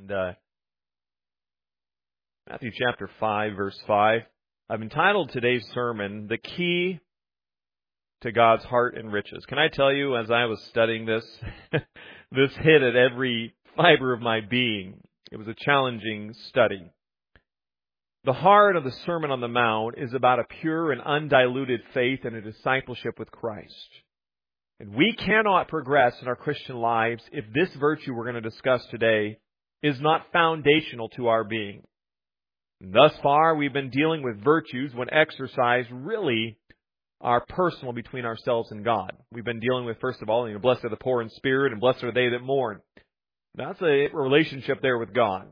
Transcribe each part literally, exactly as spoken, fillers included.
And uh, Matthew chapter five, verse five. I've entitled today's sermon, The Key to God's Heart and Riches. Can I tell you, as I was studying this, this hit at every fiber of my being. It was a challenging study. The heart of the Sermon on the Mount is about a pure and undiluted faith and a discipleship with Christ. And we cannot progress in our Christian lives if this virtue we're going to discuss today is not foundational to our being. And thus far, we've been dealing with virtues when exercised really are personal between ourselves and God. We've been dealing with, first of all, you know, blessed are the poor in spirit and blessed are they that mourn. That's a relationship there with God.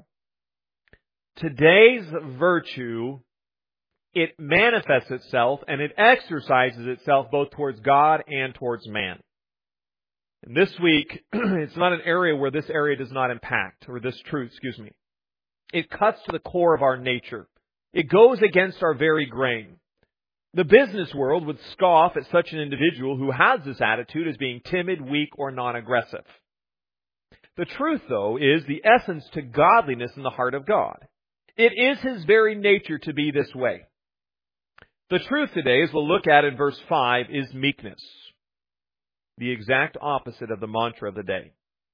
Today's virtue, it manifests itself and it exercises itself both towards God and towards man. And this week, it's not an area where this area does not impact, or this truth, excuse me. It cuts to the core of our nature. It goes against our very grain. The business world would scoff at such an individual who has this attitude as being timid, weak, or non-aggressive. The truth, though, is the essence to godliness in the heart of God. It is His very nature to be this way. The truth today, as we'll look at in verse five, is meekness. The exact opposite of the mantra of the day.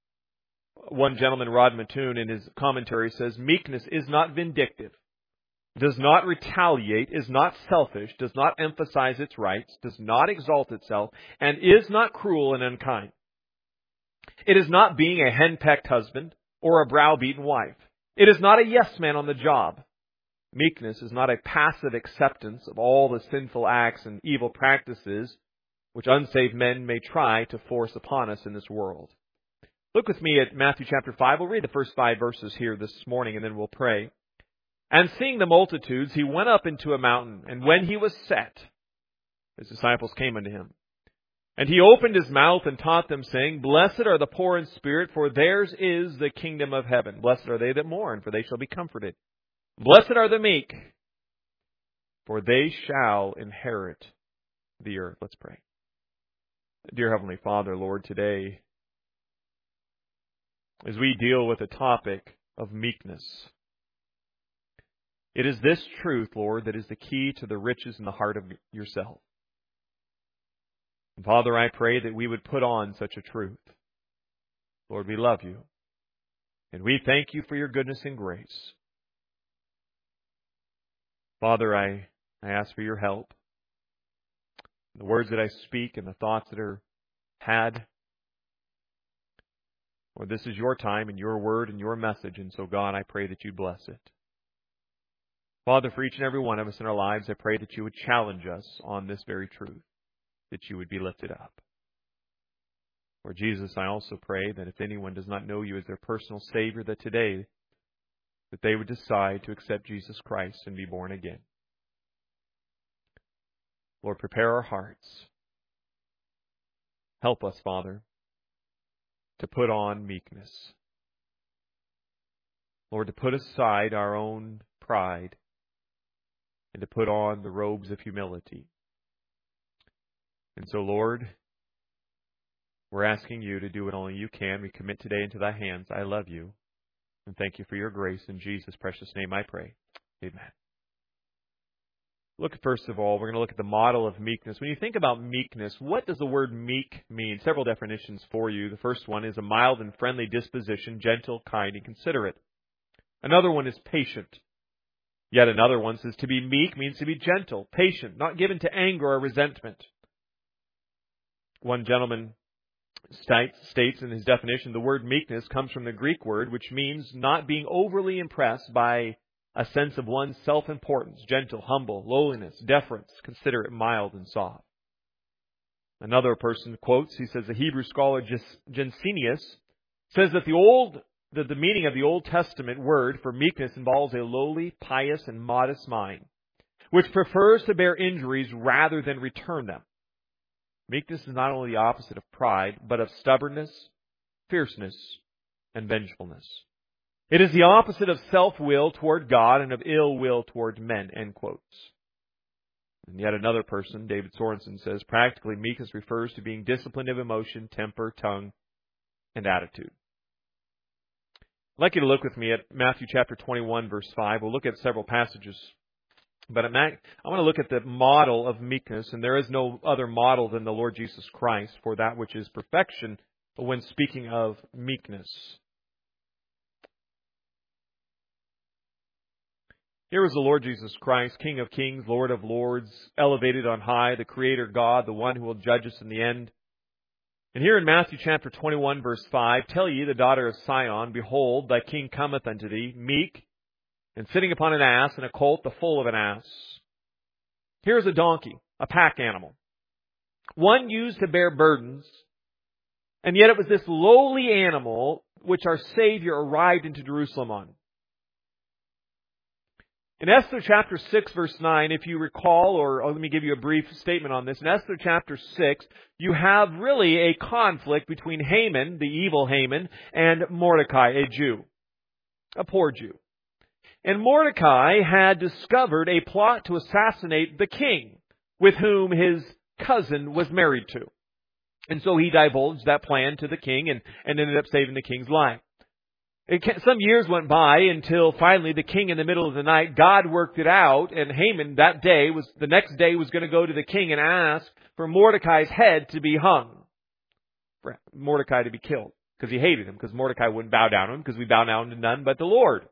One gentleman, Rod Mattoon, in his commentary says, meekness is not vindictive, does not retaliate, is not selfish, does not emphasize its rights, does not exalt itself, and is not cruel and unkind. It is not being a henpecked husband or a browbeaten wife. It is not a yes man on the job. Meekness is not a passive acceptance of all the sinful acts and evil practices which unsaved men may try to force upon us in this world. Look with me at Matthew chapter five. We'll read the first five verses here this morning and then we'll pray. And seeing the multitudes, he went up into a mountain, and when he was set, his disciples came unto him. And he opened his mouth and taught them, saying, Blessed are the poor in spirit, for theirs is the kingdom of heaven. Blessed are they that mourn, for they shall be comforted. Blessed are the meek, for they shall inherit the earth. Let's pray. Dear Heavenly Father, Lord, today, as we deal with the topic of meekness, it is this truth, Lord, that is the key to the riches in the heart of yourself. And Father, I pray that we would put on such a truth. Lord, we love you. And we thank you for your goodness and grace. Father, I, I ask for your help. The words that I speak and the thoughts that are had. Lord, this is your time and your word and your message. And so, God, I pray that you bless it. Father, for each and every one of us in our lives, I pray that you would challenge us on this very truth, that you would be lifted up. Lord Jesus, I also pray that if anyone does not know you as their personal Savior, that today, that they would decide to accept Jesus Christ and be born again. Lord, prepare our hearts. Help us, Father, to put on meekness. Lord, to put aside our own pride and to put on the robes of humility. And so, Lord, we're asking you to do what only you can. We commit today into thy hands. I love you. And thank you for your grace. In Jesus' precious name I pray. Amen. Look, first of all, we're going to look at the model of meekness. When you think about meekness, what does the word meek mean? Several definitions for you. The first one is a mild and friendly disposition, gentle, kind, and considerate. Another one is patient. Yet another one says to be meek means to be gentle, patient, not given to anger or resentment. One gentleman states in his definition, the word meekness comes from the Greek word, which means not being overly impressed by a sense of one's self-importance, gentle, humble, lowliness, deference, considerate, mild, and soft. Another person quotes, he says, the Hebrew scholar Jensenius says that the old, that the meaning of the Old Testament word for meekness involves a lowly, pious, and modest mind, which prefers to bear injuries rather than return them. Meekness is not only the opposite of pride, but of stubbornness, fierceness, and vengefulness. It is the opposite of self-will toward God and of ill will toward men, end quotes. And yet another person, David Sorensen, says, practically meekness refers to being disciplined of emotion, temper, tongue, and attitude. I'd like you to look with me at Matthew chapter twenty-one, verse five. We'll look at several passages. But I want to look at the model of meekness, and there is no other model than the Lord Jesus Christ for that which is perfection when speaking of meekness. Here is the Lord Jesus Christ, King of kings, Lord of lords, elevated on high, the Creator God, the one who will judge us in the end. And here in Matthew chapter twenty-one, verse five, tell ye, the daughter of Sion, behold, thy king cometh unto thee, meek, and sitting upon an ass, and a colt, the foal of an ass. Here's a donkey, a pack animal, one used to bear burdens, and yet it was this lowly animal which our Savior arrived into Jerusalem on. In Esther chapter six, verse nine, if you recall, or oh, let me give you a brief statement on this. In Esther chapter six, you have really a conflict between Haman, the evil Haman, and Mordecai, a Jew, a poor Jew. And Mordecai had discovered a plot to assassinate the king, with whom his cousin was married to. And so he divulged that plan to the king and, and ended up saving the king's life. It, some years went by until finally the king, in the middle of the night, God worked it out, and Haman that day was the next day was going to go to the king and ask for Mordecai's head to be hung, for Mordecai to be killed, because he hated him, because Mordecai wouldn't bow down to him, because we bow down to none but the Lord.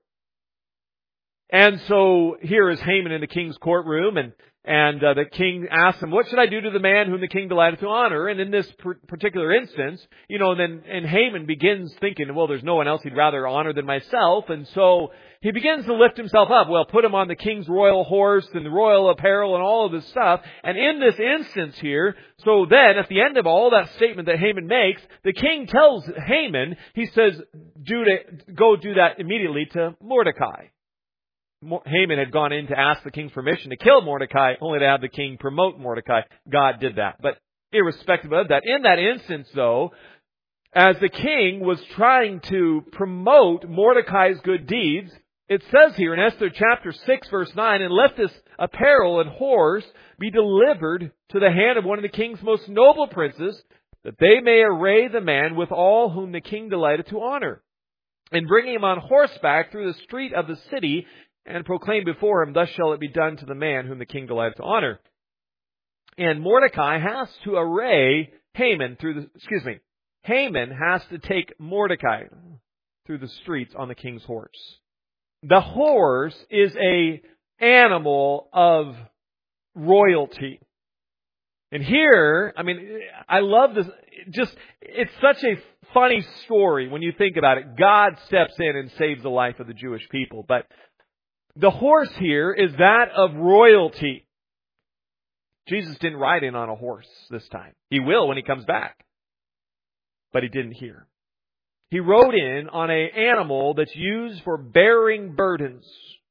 And so here is Haman in the king's courtroom, and and uh, the king asks him, "What should I do to the man whom the king delighted to honor?" And in this per- particular instance, you know, then and Haman begins thinking, well, there's no one else he'd rather honor than myself, and so he begins to lift himself up. Well, put him on the king's royal horse and the royal apparel and all of this stuff. And in this instance here, so then at the end of all that statement that Haman makes, the king tells Haman, he says, "Do to go do that immediately to Mordecai." Haman had gone in to ask the king's permission to kill Mordecai, only to have the king promote Mordecai. God did that. But irrespective of that, in that instance, though, as the king was trying to promote Mordecai's good deeds, it says here in Esther chapter six, verse nine, "And let this apparel and horse be delivered to the hand of one of the king's most noble princes, that they may array the man with all whom the king delighted to honor, and bring him on horseback through the street of the city, and proclaim before him, thus shall it be done to the man whom the king delighted to honor." And Mordecai has to array Haman through the, excuse me, Haman has to take Mordecai through the streets on the king's horse. The horse is a animal of royalty. And here, I mean, I love this, just, it's such a funny story when you think about it. God steps in and saves the life of the Jewish people, but the horse here is that of royalty. Jesus didn't ride in on a horse this time. He will when he comes back. But he didn't here. He rode in on an animal that's used for bearing burdens.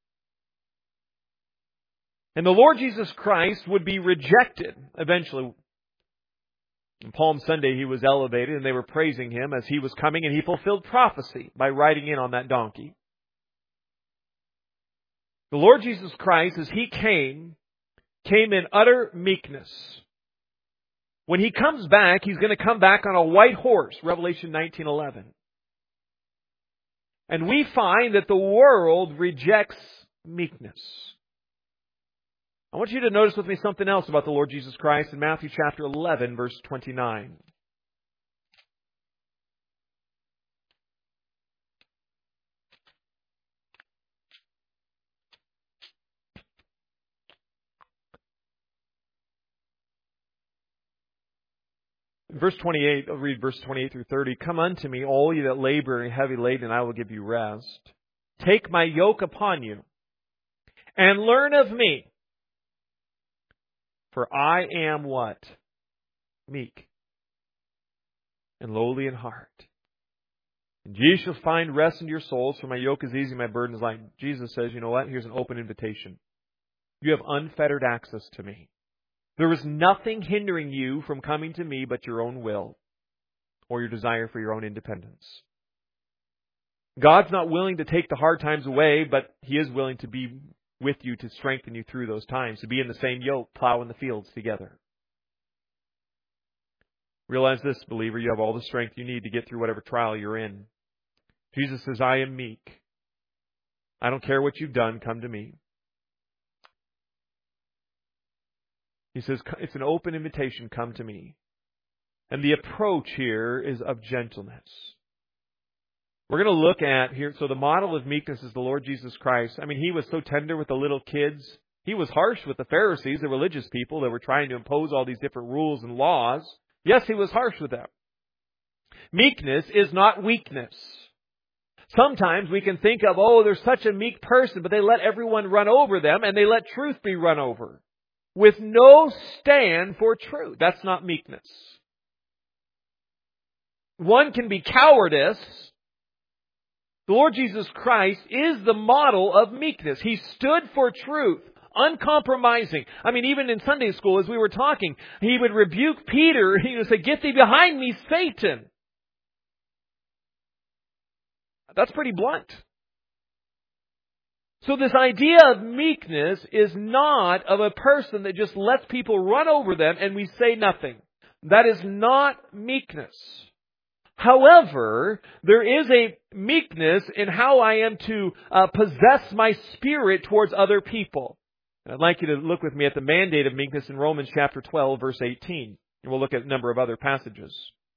And the Lord Jesus Christ would be rejected eventually. On Palm Sunday he was elevated and they were praising him as he was coming, and he fulfilled prophecy by riding in on that donkey. The Lord Jesus Christ, as He came, came in utter meekness. When He comes back, He's going to come back on a white horse, Revelation nineteen eleven. And we find that the world rejects meekness. I want you to notice with me something else about the Lord Jesus Christ in Matthew chapter eleven, verse twenty-nine. Verse twenty-eight, I'll read verse twenty-eight through thirty. "Come unto me, all ye that labor and heavy laden, and I will give you rest. Take my yoke upon you, and learn of me. For I am" what? "Meek and lowly in heart. And ye shall find rest in your souls, for my yoke is easy, my burden is light." Jesus says, you know what? Here's an open invitation. You have unfettered access to me. There is nothing hindering you from coming to me but your own will or your desire for your own independence. God's not willing to take the hard times away, but He is willing to be with you to strengthen you through those times, to be in the same yoke, plowing the fields together. Realize this, believer, you have all the strength you need to get through whatever trial you're in. Jesus says, I am meek. I don't care what you've done, come to me. He says, it's an open invitation, come to me. And the approach here is of gentleness. We're going to look at here, so the model of meekness is the Lord Jesus Christ. I mean, He was so tender with the little kids. He was harsh with the Pharisees, the religious people that were trying to impose all these different rules and laws. Yes, He was harsh with them. Meekness is not weakness. Sometimes we can think of, oh, there's such a meek person, but they let everyone run over them and they let truth be run over. With no stand for truth. That's not meekness. One can be cowardice. The Lord Jesus Christ is the model of meekness. He stood for truth, uncompromising. I mean, even in Sunday school, as we were talking, He would rebuke Peter. He would say, get thee behind me, Satan. That's pretty blunt. So this idea of meekness is not of a person that just lets people run over them and we say nothing. That is not meekness. However, there is a meekness in how I am to uh, possess my spirit towards other people. And I'd like you to look with me at the mandate of meekness in Romans chapter twelve, verse eighteen. And we'll look at a number of other passages.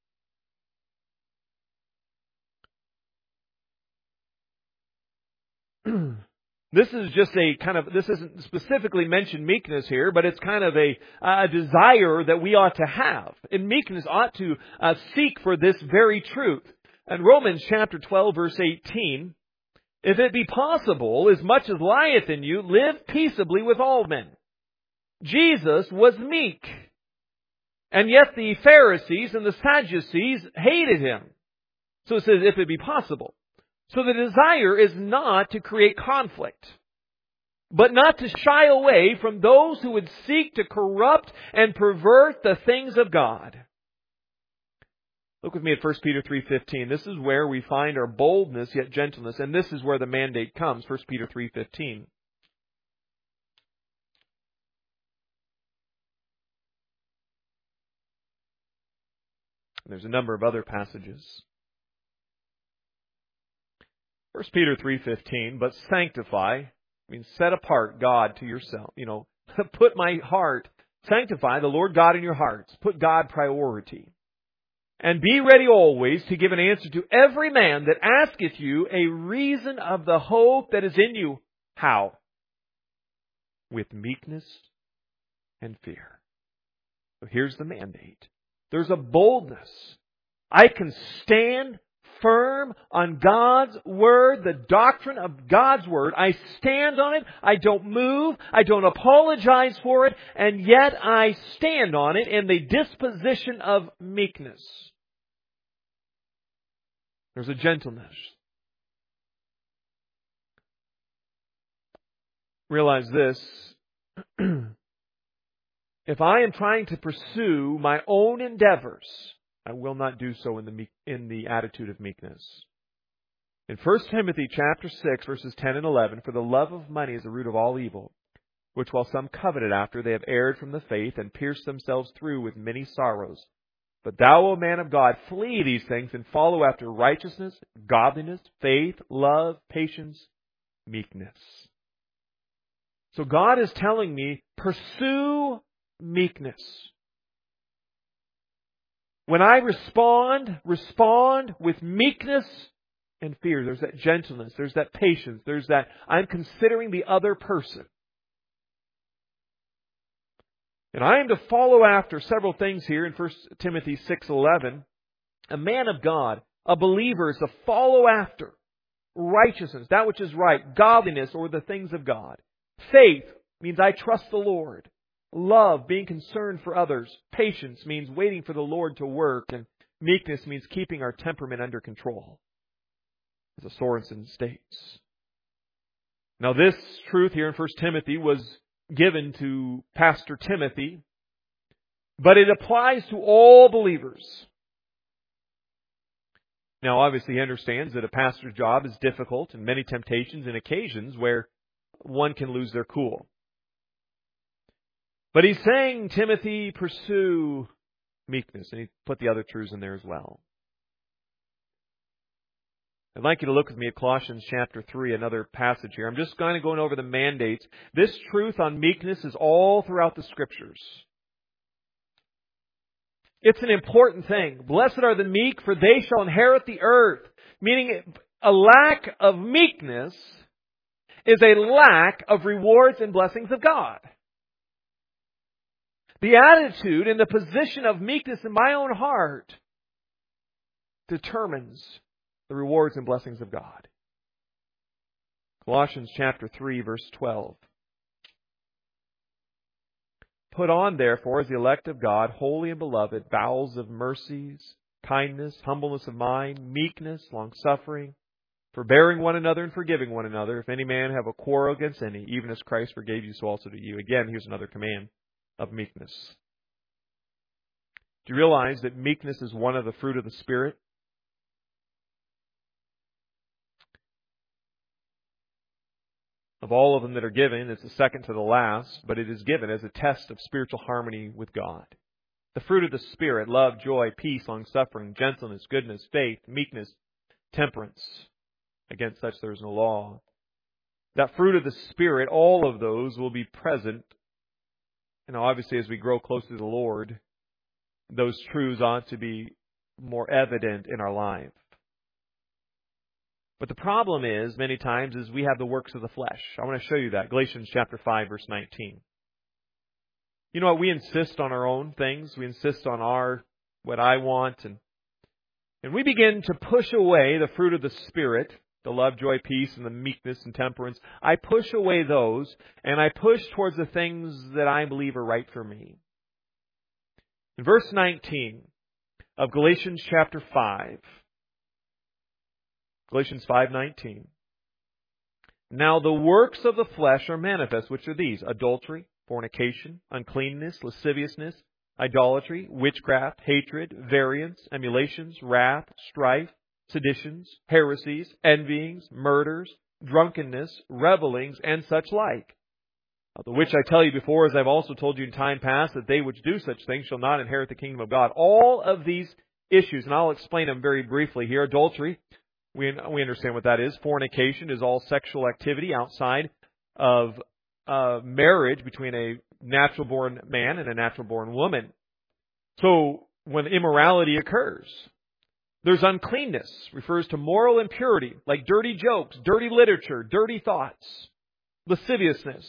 This is just a kind of, this isn't specifically mentioned meekness here, but it's kind of a, a desire that we ought to have. And meekness ought to uh, seek for this very truth. And Romans chapter twelve, verse eighteen, if it be possible, as much as lieth in you, live peaceably with all men. Jesus was meek. And yet the Pharisees and the Sadducees hated Him. So it says, if it be possible. So the desire is not to create conflict, but not to shy away from those who would seek to corrupt and pervert the things of God. Look with me at First Peter three fifteen. This is where we find our boldness yet gentleness, and this is where the mandate comes. First Peter three fifteen. There's a number of other passages. First Peter three fifteen, but sanctify, means set apart God to yourself. You know, put my heart, sanctify the Lord God in your hearts. Put God priority. And be ready always to give an answer to every man that asketh you a reason of the hope that is in you. How? With meekness and fear. So here's the mandate. There's a boldness. I can stand firm on God's Word, the doctrine of God's Word. I stand on it. I don't move. I don't apologize for it. And yet I stand on it in the disposition of meekness. There's a gentleness. Realize this. If I am trying to pursue my own endeavors, I will not do so in the meek, in the attitude of meekness. In First Timothy chapter six, verses ten and eleven, for the love of money is the root of all evil, which while some coveted after, they have erred from the faith and pierced themselves through with many sorrows. But thou, O man of God, flee these things and follow after righteousness, godliness, faith, love, patience, meekness. So God is telling me, pursue meekness. When I respond, respond with meekness and fear. There's that gentleness. There's that patience. There's that I'm considering the other person. And I am to follow after several things here in First Timothy six eleven. A man of God, a believer, is to follow after righteousness, that which is right, godliness, or the things of God. Faith means I trust the Lord. Love, being concerned for others. Patience means waiting for the Lord to work. And meekness means keeping our temperament under control, as Sorensen states. Now this truth here in First Timothy was given to Pastor Timothy, but it applies to all believers. Now obviously he understands that a pastor's job is difficult and many temptations and occasions where one can lose their cool. But he's saying, Timothy, pursue meekness. And he put the other truths in there as well. I'd like you to look with me at Colossians chapter three, another passage here. I'm just kind of going over the mandates. This truth on meekness is all throughout the Scriptures. It's an important thing. Blessed are the meek, for they shall inherit the earth. Meaning, a lack of meekness is a lack of rewards and blessings of God. The attitude and the position of meekness in my own heart determines the rewards and blessings of God. Colossians chapter three, verse twelve. Put on, therefore, as the elect of God, holy and beloved, bowels of mercies, kindness, humbleness of mind, meekness, long-suffering, forbearing one another and forgiving one another. If any man have a quarrel against any, even as Christ forgave you, so also do you. Again, here's another command of meekness. Do you realize that meekness is one of the fruit of the Spirit? Of all of them that are given, it's the second to the last, but it is given as a test of spiritual harmony with God. The fruit of the Spirit, love, joy, peace, long-suffering, gentleness, goodness, faith, meekness, temperance. Against such there is no law. That fruit of the Spirit, all of those will be present. And obviously as we grow closer to the Lord, those truths ought to be more evident in our life. But the problem is, many times, is we have the works of the flesh. I want to show you that. Galatians chapter five, verse nineteen. You know what? We insist on our own things. We insist on our, what I want. And, and we begin to push away the fruit of the Spirit, the love, joy, peace, and the meekness and temperance. I push away those, and I push towards the things that I believe are right for me. In verse nineteen of Galatians chapter five, Galatians five nineteen. Now the works of the flesh are manifest, which are these: adultery, fornication, uncleanness, lasciviousness, idolatry, witchcraft, hatred, variance, emulations, wrath, strife, seditions, heresies, envyings, murders, drunkenness, revelings, and such like. The which I tell you before, as I've also told you in time past, that they which do such things shall not inherit the kingdom of God. All of these issues, and I'll explain them very briefly here. Adultery, we we understand what that is. Fornication is all sexual activity outside of uh, marriage between a natural-born man and a natural-born woman. So when immorality occurs, there's uncleanness, refers to moral impurity, like dirty jokes, dirty literature, dirty thoughts, lasciviousness,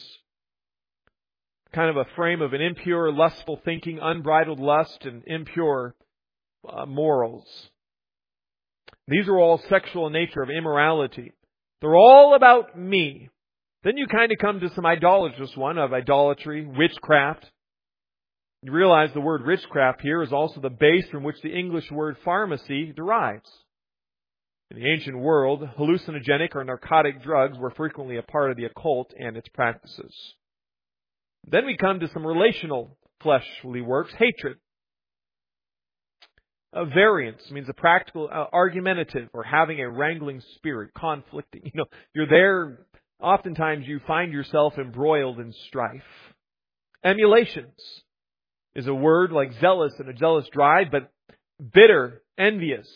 kind of a frame of an impure, lustful thinking, unbridled lust, and impure uh, morals. These are all sexual in nature, of immorality. They're all about me. Then you kind of come to some idolatrous one of idolatry, witchcraft. You realize the word witchcraft here is also the base from which the English word pharmacy derives. In the ancient world, hallucinogenic or narcotic drugs were frequently a part of the occult and its practices. Then we come to some relational fleshly works. Hatred. A variance means a practical, uh, argumentative, or having a wrangling spirit, conflicting. You know, you're there, oftentimes you find yourself embroiled in strife. Emulations is a word like zealous and a jealous drive, but bitter, envious.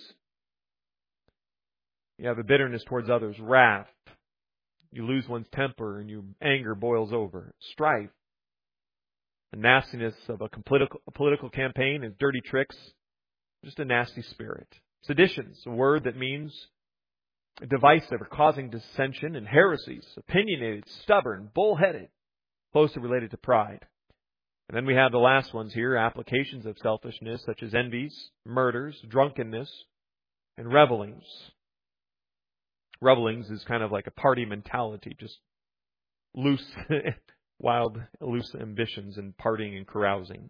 You have a bitterness towards others. Wrath. You lose one's temper and your anger boils over. Strife. The nastiness of a political, a political campaign and dirty tricks. Just a nasty spirit. Seditions, a word that means divisive or causing dissension, and heresies, opinionated, stubborn, bullheaded, closely related to pride. And then we have the last ones here, applications of selfishness such as envies, murders, drunkenness, and revelings. Revelings is kind of like a party mentality, just loose, wild, loose ambitions and partying and carousing.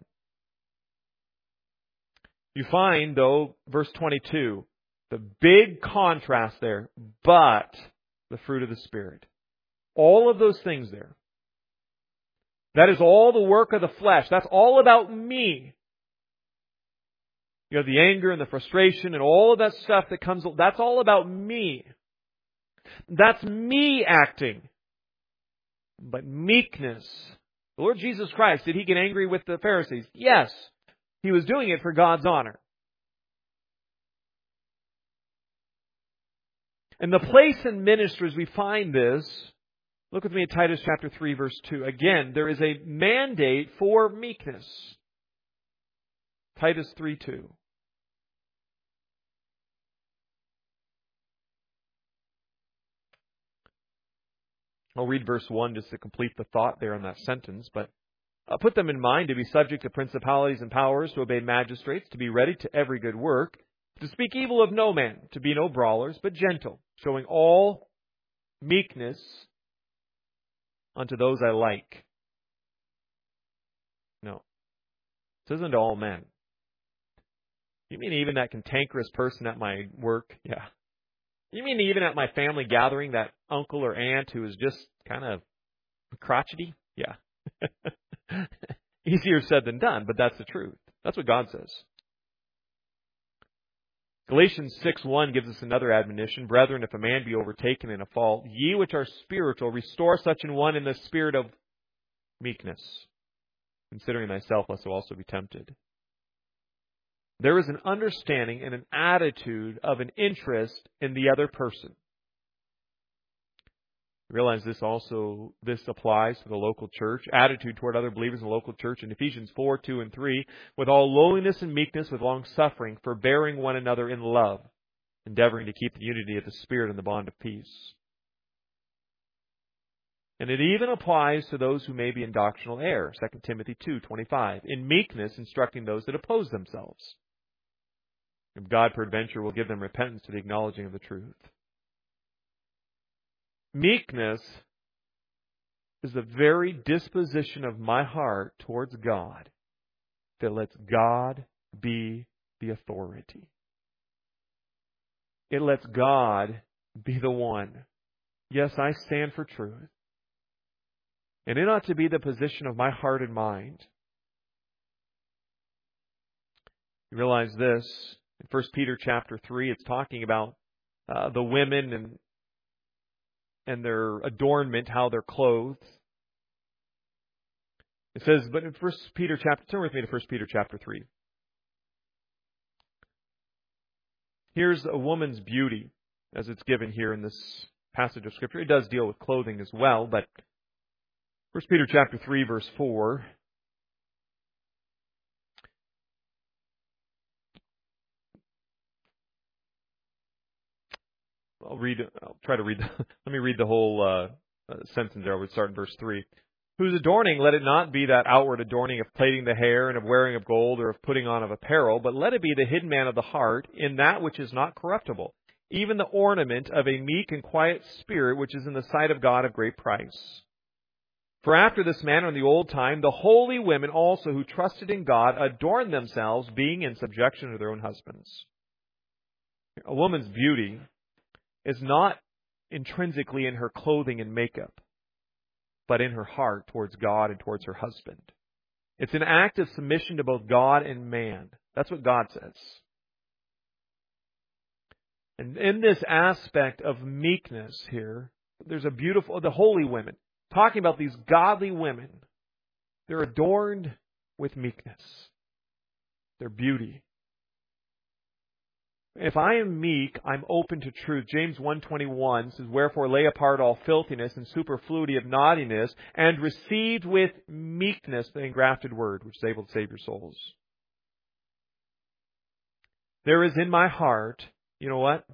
You find, though, verse twenty-two, the big contrast there, but the fruit of the Spirit. All of those things there. That is all the work of the flesh. That's all about me. You have the anger and the frustration and all of that stuff that comes, that's all about me. That's me acting. But meekness. The Lord Jesus Christ, did He get angry with the Pharisees? Yes. He was doing it for God's honor. And the place in ministries we find this, look with me at Titus chapter three, verse two. Again, there is a mandate for meekness. Titus three two. I'll read verse one just to complete the thought there in that sentence. But uh, put them in mind to be subject to principalities and powers, to obey magistrates, to be ready to every good work, to speak evil of no man, to be no brawlers, but gentle, showing all meekness unto those I like. No. This isn't all men. You mean even that cantankerous person at my work? Yeah. You mean even at my family gathering, that uncle or aunt who is just kind of crotchety? Yeah. Easier said than done, but that's the truth. That's what God says. Galatians six one gives us another admonition. Brethren, if a man be overtaken in a fault, ye which are spiritual, restore such an one in the spirit of meekness, considering thyself lest thou also be tempted. There is an understanding and an attitude of an interest in the other person. Realize this also, this applies to the local church. Attitude toward other believers in the local church in Ephesians four, two, and three. With all lowliness and meekness, with long suffering, forbearing one another in love, endeavoring to keep the unity of the Spirit in the bond of peace. And it even applies to those who may be in doctrinal error. Second Timothy two, twenty-five. In meekness, instructing those that oppose themselves. If God peradventure will give them repentance to the acknowledging of the truth. Meekness is the very disposition of my heart towards God that lets God be the authority. It lets God be the one. Yes, I stand for truth. And it ought to be the position of my heart and mind. You realize this, in First Peter chapter three, it's talking about uh, the women and and their adornment, how they're clothed. It says, but in First Peter chapter, turn with me to First Peter chapter three. Here's a woman's beauty, as it's given here in this passage of Scripture. It does deal with clothing as well, but First Peter chapter three, verse four. I'll read. I'll try to read. Let me read the whole uh, uh, sentence there. We'll start in verse three. Whose adorning, let it not be that outward adorning of plaiting the hair and of wearing of gold or of putting on of apparel, but let it be the hidden man of the heart in that which is not corruptible, even the ornament of a meek and quiet spirit, which is in the sight of God of great price. For after this manner in the old time, the holy women also who trusted in God adorned themselves, being in subjection to their own husbands. A woman's beauty is not intrinsically in her clothing and makeup, but in her heart towards God and towards her husband. It's an act of submission to both God and man. That's what God says. And in this aspect of meekness here, there's a beautiful, the holy women, talking about these godly women. They're adorned with meekness. Their beauty. If I am meek, I'm open to truth. James one twenty-one says, wherefore lay apart all filthiness and superfluity of naughtiness, and received with meekness the engrafted word, which is able to save your souls. There is in my heart, you know what?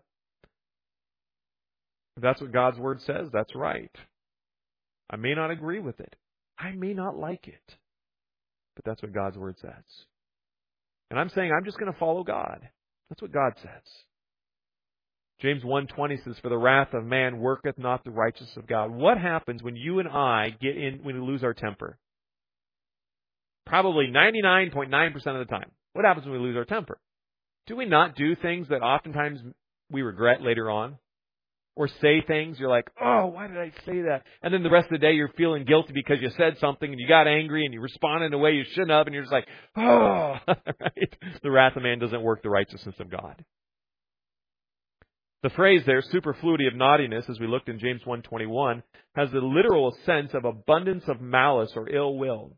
If that's what God's word says, that's right. I may not agree with it. I may not like it. But that's what God's word says. And I'm saying I'm just going to follow God. That's what God says. James one twenty says, for the wrath of man worketh not the righteousness of God. What happens when you and I get in, when we lose our temper? Probably ninety-nine point nine percent of the time. What happens when we lose our temper? Do we not do things that oftentimes we regret later on? Or say things, you're like, oh, why did I say that? And then the rest of the day you're feeling guilty because you said something and you got angry and you responded in a way you shouldn't have, and you're just like, oh, right? The wrath of man doesn't work the righteousness of God. The phrase there, superfluity of naughtiness, as we looked in James one twenty-one, has the literal sense of abundance of malice or ill will.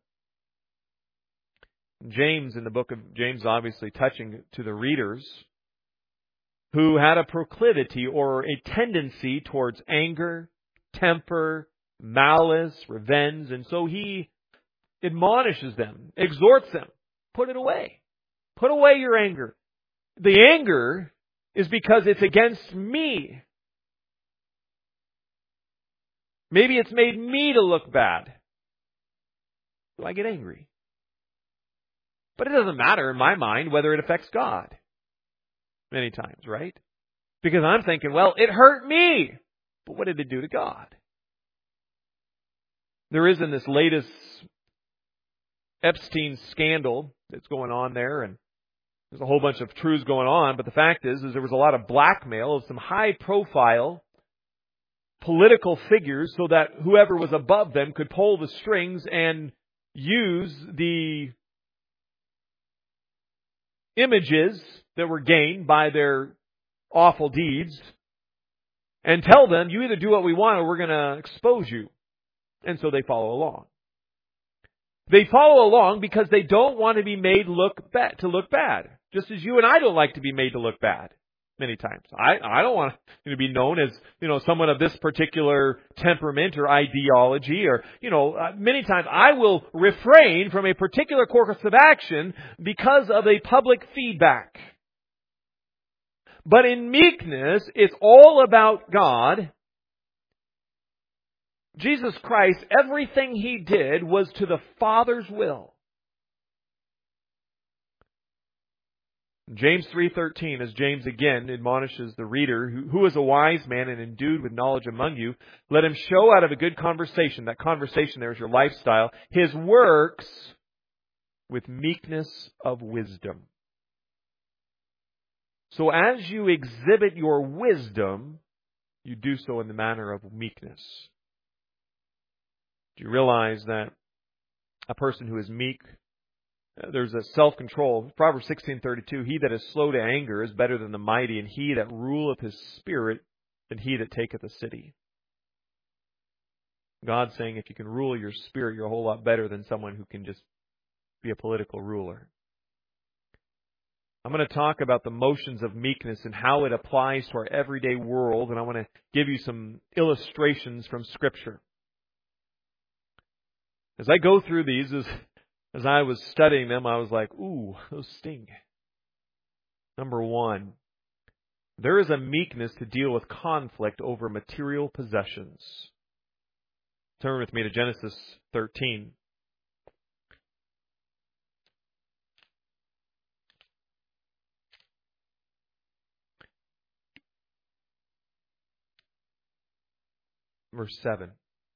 James, in the book of James, obviously touching to the readers, who had a proclivity or a tendency towards anger, temper, malice, revenge, and so he admonishes them, exhorts them, put it away. Put away your anger. The anger is because it's against me. Maybe it's made me to look bad. So I get angry. But it doesn't matter in my mind whether it affects God. Many times, right? Because I'm thinking, well, it hurt me. But what did it do to God? There is in this latest Epstein scandal that's going on there, and there's a whole bunch of truths going on, but the fact is, is there was a lot of blackmail of some high-profile political figures so that whoever was above them could pull the strings and use the images that were gained by their awful deeds and tell them, you either do what we want or we're going to expose you. And so they follow along. They follow along because they don't want to be made look bad, to look bad. Just as you and I don't like to be made to look bad many times. I, I don't want to be known as, you know, someone of this particular temperament or ideology or, you know, uh, many times I will refrain from a particular course of action because of a public feedback. But in meekness, it's all about God. Jesus Christ, everything He did was to the Father's will. James three thirteen, as James again admonishes the reader, who, who is a wise man and endued with knowledge among you, let him show out of a good conversation, that conversation there is your lifestyle, his works with meekness of wisdom. So as you exhibit your wisdom, you do so in the manner of meekness. Do you realize that a person who is meek, there's a self-control. Proverbs sixteen thirty-two, he that is slow to anger is better than the mighty, and he that ruleth his spirit than he that taketh a city. God's saying if you can rule your spirit, you're a whole lot better than someone who can just be a political ruler. I'm going to talk about the motions of meekness and how it applies to our everyday world, and I want to give you some illustrations from Scripture. As I go through these, as, as I was studying them, I was like, ooh, those sting. Number one, there is a meekness to deal with conflict over material possessions. Turn with me to Genesis thirteen. Verse seven.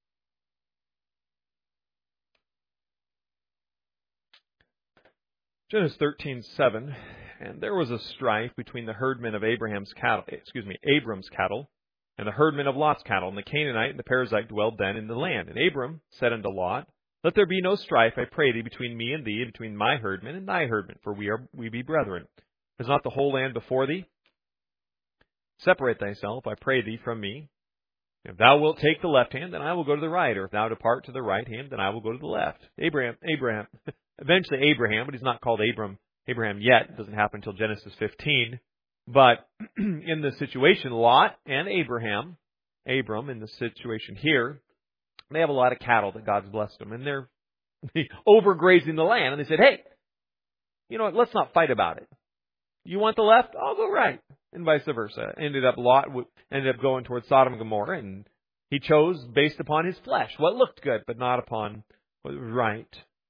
Genesis thirteen seven, and there was a strife between the herdmen of Abraham's cattle, excuse me, Abram's cattle, and the herdmen of Lot's cattle. And the Canaanite and the Perizzite dwelled then in the land. And Abram said unto Lot, let there be no strife, I pray thee, between me and thee, and between my herdmen and thy herdmen, for we are we be brethren. Is not the whole land before thee? Separate thyself, I pray thee, from me. If thou wilt take the left hand, then I will go to the right. Or if thou depart to the right hand, then I will go to the left. Abraham, Abraham, eventually Abraham, but he's not called Abram, Abraham yet. It doesn't happen until Genesis fifteen. But in the situation, Lot and Abraham, Abram in the situation here, they have a lot of cattle that God's blessed them. And they're overgrazing the land. And they said, hey, you know what, let's not fight about it. You want the left? I'll go right. And vice versa. Ended up Lot ended up going towards Sodom and Gomorrah, and he chose based upon his flesh, what looked good, but not upon what was right.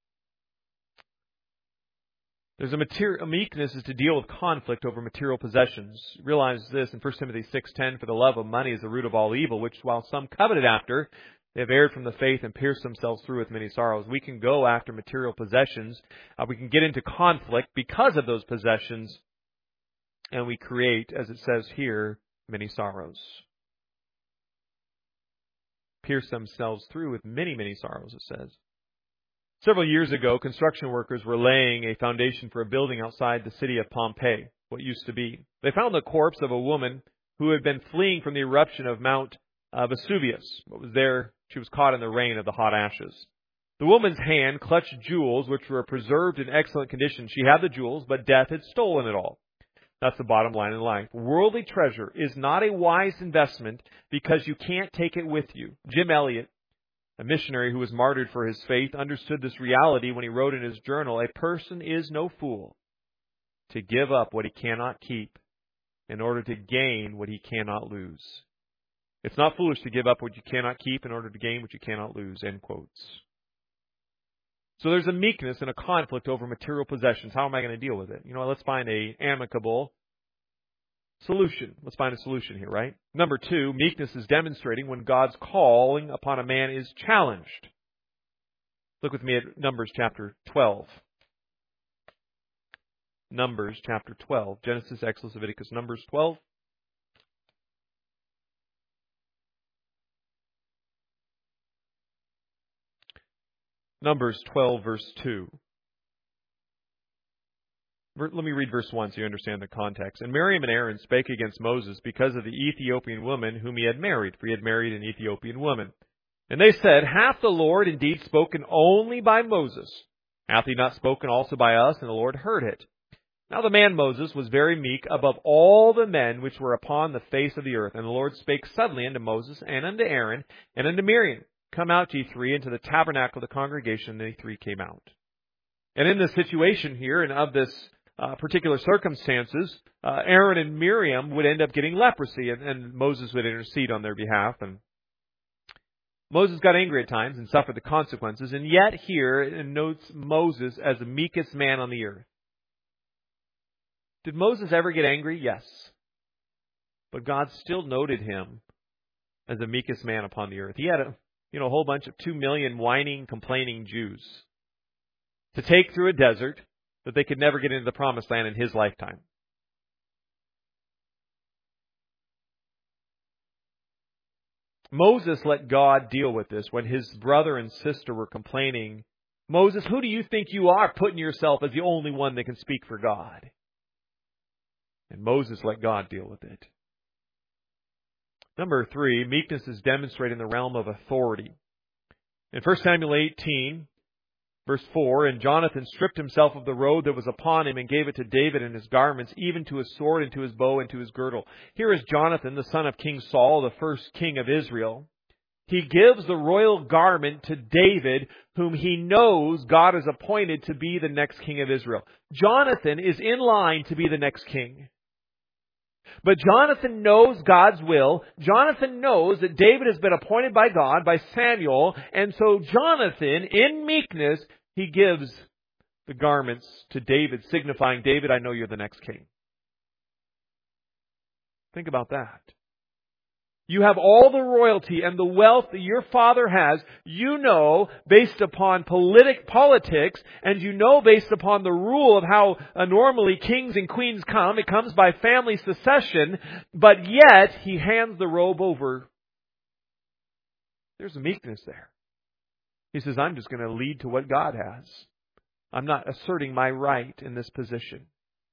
There's a, material, a meekness is to deal with conflict over material possessions. Realize this in First Timothy six ten, for the love of money is the root of all evil, which while some coveted after, they have erred from the faith and pierced themselves through with many sorrows. We can go after material possessions. Uh, we can get into conflict because of those possessions. And we create, as it says here, many sorrows. Pierce themselves through with many, many sorrows, it says. Several years ago, construction workers were laying a foundation for a building outside the city of Pompeii, what used to be. They found the corpse of a woman who had been fleeing from the eruption of Mount uh, Vesuvius. What was there? She was caught in the rain of the hot ashes. The woman's hand clutched jewels which were preserved in excellent condition. She had the jewels, but death had stolen it all. That's the bottom line in life. Worldly treasure is not a wise investment because you can't take it with you. Jim Elliot, a missionary who was martyred for his faith, understood this reality when he wrote in his journal, "A person is no fool to give up what he cannot keep in order to gain what he cannot lose." It's not foolish to give up what you cannot keep in order to gain what you cannot lose. End quotes. So there's a meekness and a conflict over material possessions. How am I going to deal with it? You know, let's find a amicable solution. Let's find a solution here, right? Number two, meekness is demonstrating when God's calling upon a man is challenged. Look with me at Numbers chapter twelve. Numbers chapter twelve. Genesis, Exodus, Leviticus, Numbers twelve. Numbers twelve, verse two. Let me read verse one so you understand the context. "And Miriam and Aaron spake against Moses because of the Ethiopian woman whom he had married, for he had married an Ethiopian woman. And they said, Hath the Lord indeed spoken only by Moses? Hath he not spoken also by us? And the Lord heard it. Now the man Moses was very meek above all the men which were upon the face of the earth. And the Lord spake suddenly unto Moses and unto Aaron and unto Miriam, Come out, ye three, into the tabernacle of the congregation. And they three came out." And in this situation here, and of this uh, particular circumstances, uh, Aaron and Miriam would end up getting leprosy, and, and Moses would intercede on their behalf. And Moses got angry at times and suffered the consequences. And yet here it notes Moses as the meekest man on the earth. Did Moses ever get angry? Yes. But God still noted him as the meekest man upon the earth. He had a You know, a whole bunch of two million whining, complaining Jews to take through a desert that they could never get into the promised land in his lifetime. Moses let God deal with this when his brother and sister were complaining. Moses, who do you think you are, putting yourself as the only one that can speak for God? And Moses let God deal with it. Number three, meekness is demonstrated in the realm of authority. In First Samuel eighteen, verse four, "And Jonathan stripped himself of the robe that was upon him and gave it to David and his garments, even to his sword and to his bow and to his girdle." Here is Jonathan, the son of King Saul, the first king of Israel. He gives the royal garment to David, whom he knows God has appointed to be the next king of Israel. Jonathan is in line to be the next king. But Jonathan knows God's will. Jonathan knows that David has been appointed by God, by Samuel. And so Jonathan, in meekness, he gives the garments to David, signifying, David, I know you're the next king. Think about that. You have all the royalty and the wealth that your father has, you know, based upon politic, politics, and you know based upon the rule of how uh, normally kings and queens come. It comes by family succession, but yet he hands the robe over. There's a meekness there. He says, I'm just going to lead to what God has. I'm not asserting my right in this position.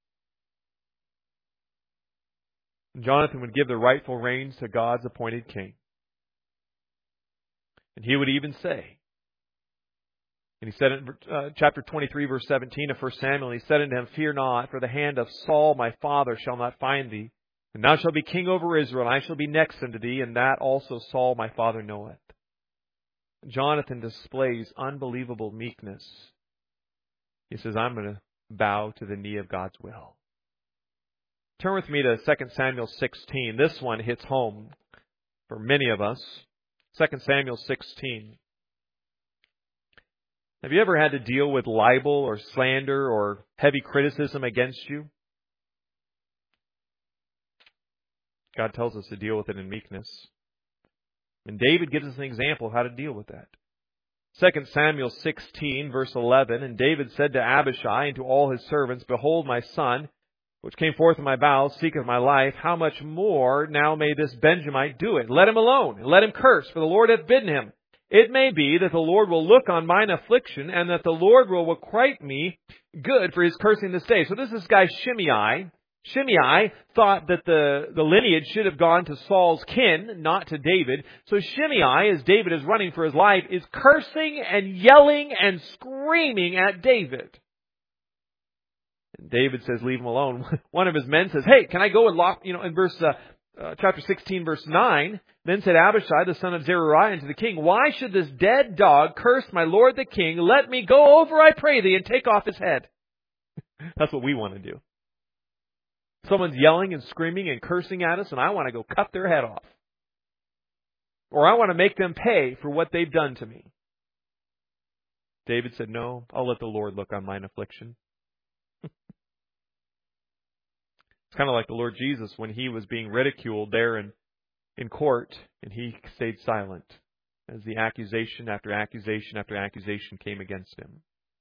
Jonathan would give the rightful reins to God's appointed king. And he would even say, and he said in uh, chapter twenty-three, verse seventeen of First Samuel, he said unto him, Fear not, for the hand of Saul my father shall not find thee. And thou shalt be king over Israel, and I shall be next unto thee, and that also Saul my father knoweth. Jonathan displays unbelievable meekness. He says, I'm going to bow to the knee of God's will. Turn with me to Second Samuel sixteen. This one hits home for many of us. Second Samuel sixteen. Have you ever had to deal with libel or slander or heavy criticism against you? God tells us to deal with it in meekness. And David gives us an example of how to deal with that. Second Samuel sixteen, verse eleven, And David said to Abishai and to all his servants, Behold, my son, which came forth in my bowels, seeketh my life. How much more now may this Benjamite do it? Let him alone, and let him curse, for the Lord hath bidden him. It may be that the Lord will look on mine affliction, and that the Lord will requite me good for his cursing this day. So this is this guy Shimei. Shimei thought that the, the lineage should have gone to Saul's kin, not to David. So Shimei, as David is running for his life, is cursing and yelling and screaming at David. David says, leave him alone. One of his men says, hey, can I go and lock, you know, in verse, uh, uh, chapter sixteen, verse nine, then said Abishai, the son of Zeruiah, unto the king, why should this dead dog curse my lord the king? Let me go over, I pray thee, and take off his head. That's what we want to do. Someone's yelling and screaming and cursing at us, and I want to go cut their head off. Or I want to make them pay for what they've done to me. David said, no, I'll let the Lord look on mine affliction. It's kind of like the Lord Jesus when He was being ridiculed there in, in court, and He stayed silent as the accusation after accusation after accusation came against Him.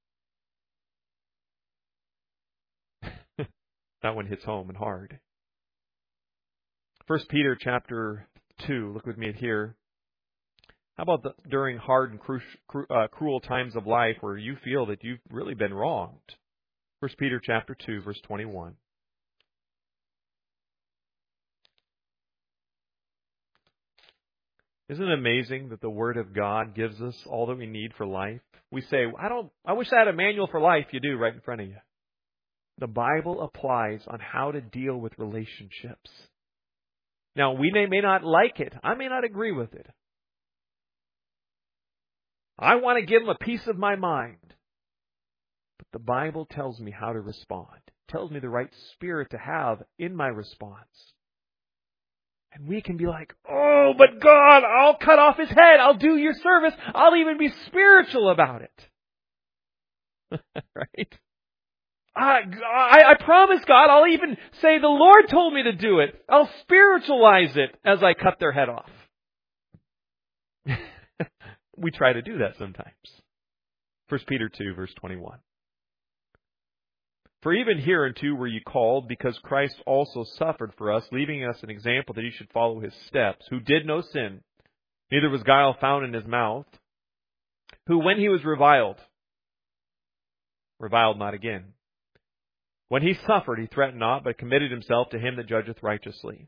That one hits home and hard. First Peter chapter two, look with me here. How about the, during hard and cru- cru- uh, cruel times of life where you feel that you've really been wronged? First Peter chapter two, verse twenty-one. Isn't it amazing that the Word of God gives us all that we need for life? We say, I don't, I wish I had a manual for life. You do, right in front of you. The Bible applies on how to deal with relationships. Now, we may, may not like it. I may not agree with it. I want to give them a piece of my mind. But the Bible tells me how to respond. It tells me the right spirit to have in my response. And we can be like, oh, but God, I'll cut off his head. I'll do your service. I'll even be spiritual about it. Right? I, I, I promise God, I'll even say the Lord told me to do it. I'll spiritualize it as I cut their head off. We try to do that sometimes. First Peter two, verse twenty-one. For even hereunto were ye called, because Christ also suffered for us, leaving us an example that ye should follow his steps, who did no sin, neither was guile found in his mouth, who when he was reviled, reviled not again. When he suffered, he threatened not, but committed himself to him that judgeth righteously.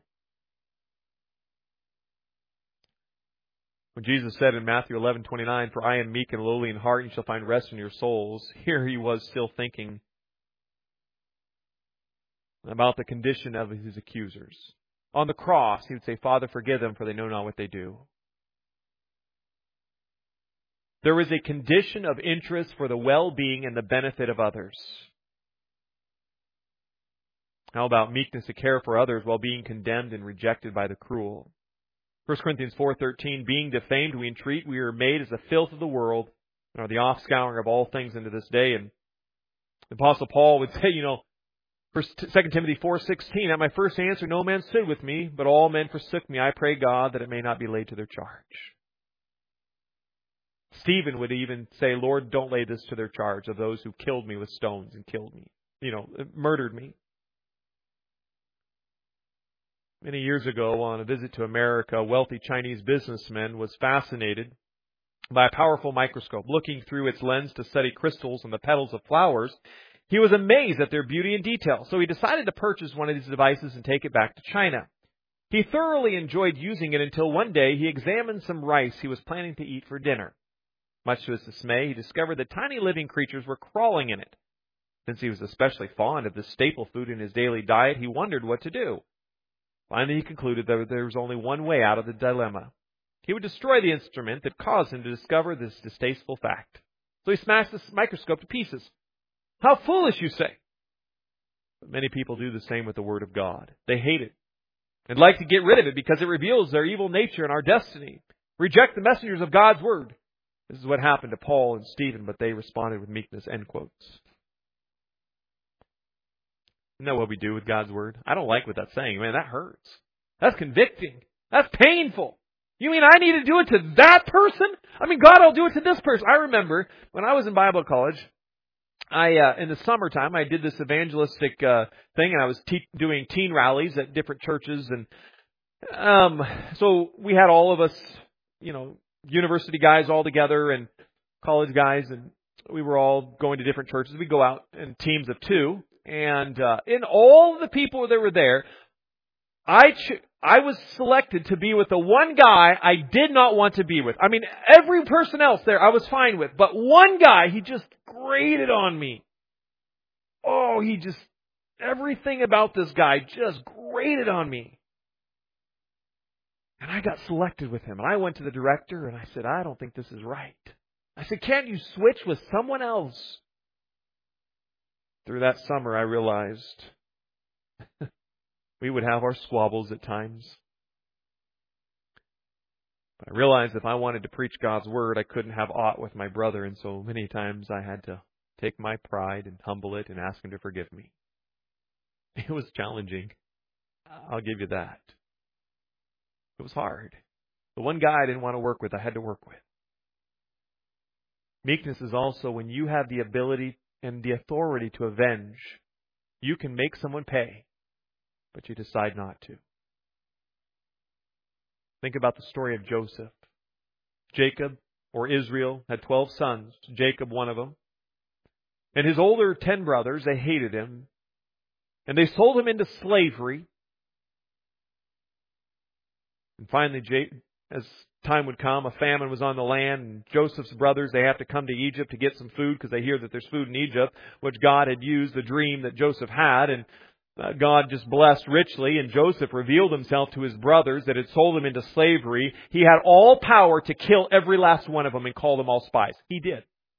When Jesus said in Matthew eleven twenty-nine, for I am meek and lowly in heart, and you shall find rest in your souls, here he was still thinking about the condition of his accusers. On the cross, he would say, Father, forgive them, for they know not what they do. There was a condition of interest for the well-being and the benefit of others. How about meekness to care for others while being condemned and rejected by the cruel? First Corinthians four thirteen, being defamed, we entreat, we are made as the filth of the world, and are the offscouring of all things unto this day. And the Apostle Paul would say, you know, Second Timothy four sixteen, at my first answer no man stood with me, but all men forsook me. I pray God that it may not be laid to their charge. Stephen would even say, Lord, don't lay this to their charge of those who killed me with stones and killed me, you know, murdered me. Many years ago, on a visit to America, a wealthy Chinese businessman was fascinated by a powerful microscope. Looking through its lens to study crystals and the petals of flowers, he was amazed at their beauty and detail, so he decided to purchase one of these devices and take it back to China. He thoroughly enjoyed using it until one day he examined some rice he was planning to eat for dinner. Much to his dismay, he discovered that tiny living creatures were crawling in it. Since he was especially fond of this staple food in his daily diet, he wondered what to do. Finally, he concluded that there was only one way out of the dilemma. He would destroy the instrument that caused him to discover this distasteful fact. So he smashed the microscope to pieces. How foolish, you say. But many people do the same with the Word of God. They hate it and like to get rid of it because it reveals their evil nature and our destiny. Reject the messengers of God's Word. This is what happened to Paul and Stephen, but they responded with meekness, end quotes. Isn't that what we do with God's Word? I don't like what that's saying. Man, that hurts. That's convicting. That's painful. You mean I need to do it to that person? I mean, God, I'll do it to this person. I remember when I was in Bible college, I uh, in the summertime, I did this evangelistic uh, thing, and I was te- doing teen rallies at different churches. And um, so we had all of us, you know, university guys all together and college guys, and we were all going to different churches. We'd go out in teams of two. And uh, in all the people that were there, I ch- I was selected to be with the one guy I did not want to be with. I mean, every person else there I was fine with. But one guy, he just grated on me. oh, he just, everything about this guy just grated on me. And I got selected with him. And I went to the director and I said, I don't think this is right. I said, can't you switch with someone else? Through that summer, I realized we would have our squabbles at times. But I realized if I wanted to preach God's Word, I couldn't have aught with my brother. And so many times I had to take my pride and humble it and ask him to forgive me. It was challenging. I'll give you that. It was hard. The one guy I didn't want to work with, I had to work with. Meekness is also when you have the ability and the authority to avenge. You can make someone pay, but you decide not to. Think about the story of Joseph. Jacob, or Israel, had twelve sons. Jacob, one of them. And his older ten brothers, they hated him. And they sold him into slavery. And finally, as time would come, a famine was on the land, and Joseph's brothers, they have to come to Egypt to get some food because they hear that there's food in Egypt, which God had used the dream that Joseph had, and God just blessed richly, and Joseph revealed himself to his brothers that had sold him into slavery. He had all power to kill every last one of them and call them all spies. He did.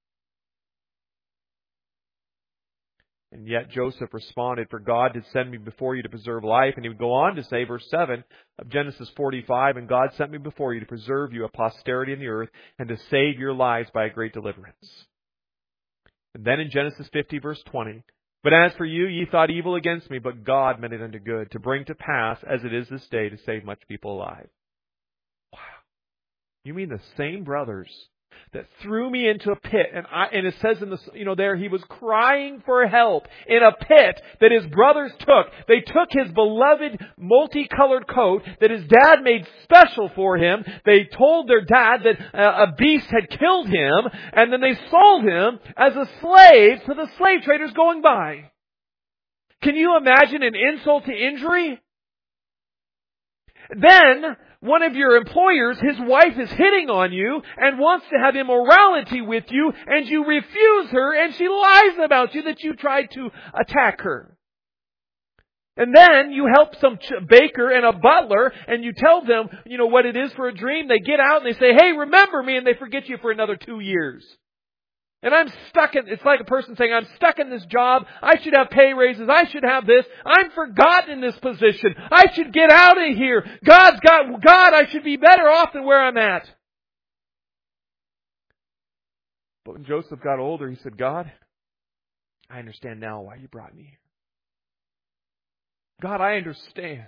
And yet Joseph responded, for God did send me before you to preserve life. And he would go on to say, verse seven of Genesis forty-five, and God sent me before you to preserve you a posterity in the earth and to save your lives by a great deliverance. And then in Genesis fifty, verse twenty, but as for you, ye thought evil against me, but God meant it unto good, to bring to pass, as it is this day, to save much people alive. Wow. You mean the same brothers that threw me into a pit, and I, and it says in the, you know, there he was crying for help in a pit that his brothers took. They took his beloved multicolored coat that his dad made special for him. They told their dad that uh, a beast had killed him, and then they sold him as a slave to the slave traders going by. Can you imagine an insult to injury? Then, one of your employers, his wife is hitting on you and wants to have immorality with you, and you refuse her, and she lies about you that you tried to attack her. And then you help some baker and a butler, and you tell them, you know, what it is for a dream. They get out and they say, hey, remember me, and they forget you for another two years. And I'm stuck in, it's like a person saying, I'm stuck in this job. I should have pay raises. I should have this. I'm forgotten in this position. I should get out of here. God's got, God, I should be better off than where I'm at. But when Joseph got older, he said, God, I understand now why you brought me here. God, I understand.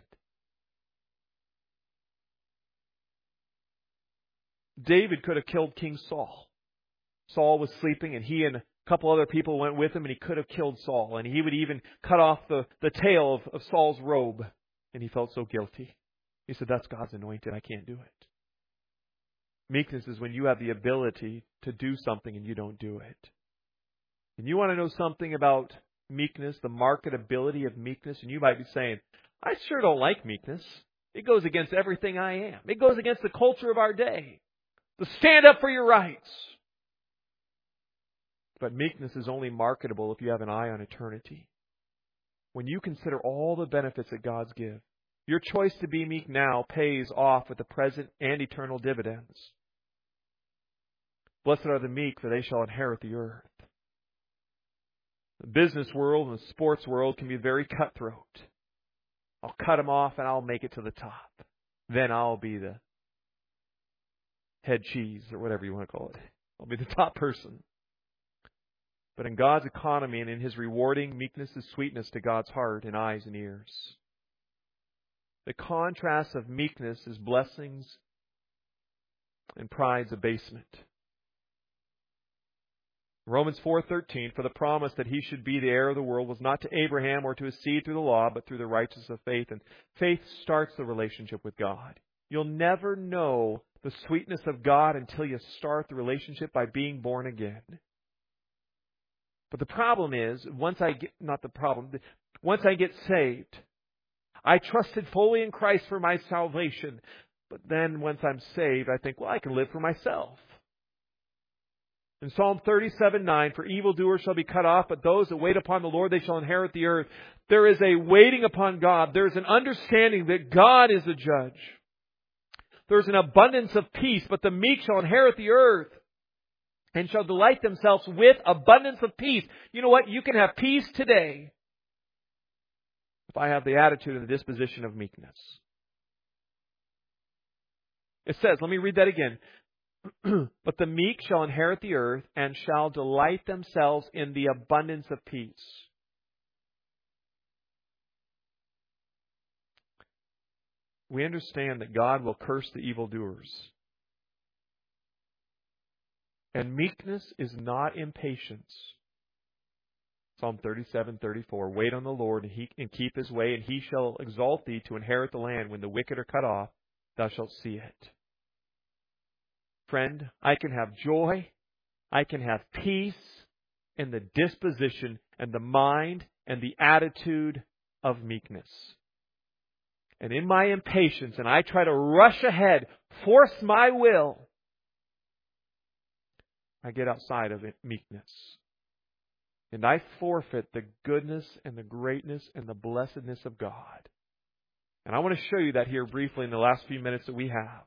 David could have killed King Saul. Saul was sleeping, and he and a couple other people went with him, and he could have killed Saul. And he would even cut off the, the tail of, of Saul's robe. And he felt so guilty. He said, that's God's anointed. I can't do it. Meekness is when you have the ability to do something and you don't do it. And you want to know something about meekness, the marketability of meekness, and you might be saying, I sure don't like meekness. It goes against everything I am. It goes against the culture of our day. To stand up for your rights. But meekness is only marketable if you have an eye on eternity. When you consider all the benefits that God's give, your choice to be meek now pays off with the present and eternal dividends. Blessed are the meek, for they shall inherit the earth. The business world and the sports world can be very cutthroat. I'll cut them off and I'll make it to the top. Then I'll be the head cheese or whatever you want to call it. I'll be the top person. But in God's economy and in His rewarding, meekness is sweetness to God's heart and eyes and ears. The contrast of meekness is blessings and pride's abasement. Romans four thirteen, for the promise that he should be the heir of the world was not to Abraham or to his seed through the law, but through the righteousness of faith. And faith starts the relationship with God. You'll never know the sweetness of God until you start the relationship by being born again. But the problem is, once I get, not the problem, once I get saved, I trusted fully in Christ for my salvation. But then once I'm saved, I think, well, I can live for myself. In Psalm thirty-seven nine, for evildoers shall be cut off, but those that wait upon the Lord, they shall inherit the earth. There is a waiting upon God. There is an understanding that God is a judge. There is an abundance of peace, but the meek shall inherit the earth and shall delight themselves with abundance of peace. You know what? You can have peace today if I have the attitude and the disposition of meekness. It says, let me read that again. But the meek shall inherit the earth and shall delight themselves in the abundance of peace. We understand that God will curse the evildoers. And meekness is not impatience. Psalm thirty-seven thirty-four. Wait on the Lord and, he, and keep His way, and He shall exalt thee to inherit the land. When the wicked are cut off, thou shalt see it. Friend, I can have joy, I can have peace in the disposition and the mind and the attitude of meekness. And in my impatience, and I try to rush ahead, force my will, I get outside of it, meekness. And I forfeit the goodness and the greatness and the blessedness of God. And I want to show you that here briefly in the last few minutes that we have.